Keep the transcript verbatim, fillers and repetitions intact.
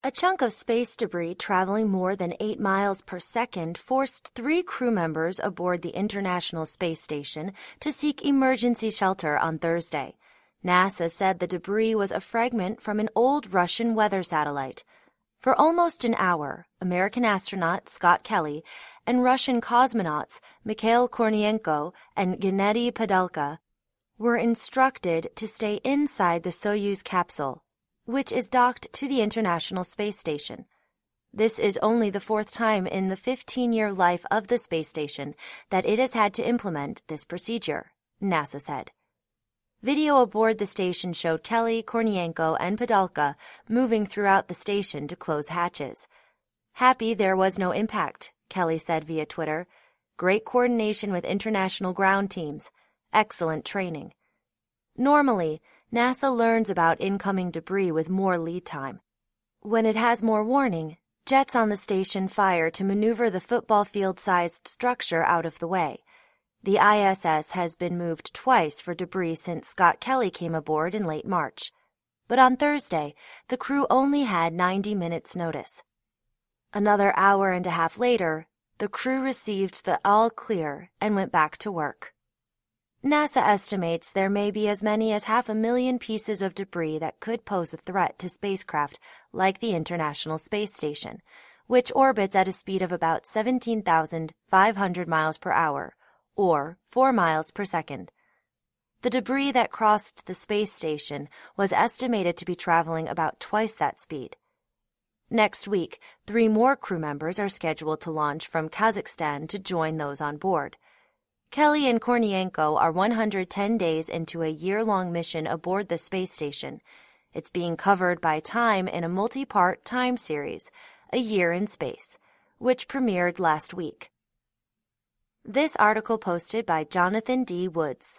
A chunk of space debris traveling more than eight miles per second forced three crew members aboard the International Space Station to seek emergency shelter on Thursday. NASA said the debris was a fragment from an old Russian weather satellite. For almost an hour, American astronaut Scott Kelly and Russian cosmonauts Mikhail Kornienko and Gennady Padalka were instructed to stay inside the Soyuz capsule, which is docked to the International Space Station. This is only the fourth time in the fifteen-year life of the space station that it has had to implement this procedure, NASA said. Video aboard the station showed Kelly, Kornienko, and Padalka moving throughout the station to close hatches. "Happy there was no impact," Kelly said via Twitter. "Great coordination with international ground teams. Excellent training." Normally, NASA learns about incoming debris with more lead time. When it has more warning, jets on the station fire to maneuver the football field-sized structure out of the way. The I S S has been moved twice for debris since Scott Kelly came aboard in late March. But on Thursday, the crew only had ninety minutes notice. Another hour and a half later, the crew received the all clear and went back to work. NASA estimates there may be as many as half a million pieces of debris that could pose a threat to spacecraft like the International Space Station, which orbits at a speed of about seventeen thousand five hundred miles per hour, or four miles per second. The debris that crossed the space station was estimated to be traveling about twice that speed. Next week, three more crew members are scheduled to launch from Kazakhstan to join those on board. Kelly and Kornienko are one hundred ten days into a year-long mission aboard the space station. It's being covered by Time in a multi-part time series, A Year in Space, which premiered last week. This article posted by Jonathan D. Woods.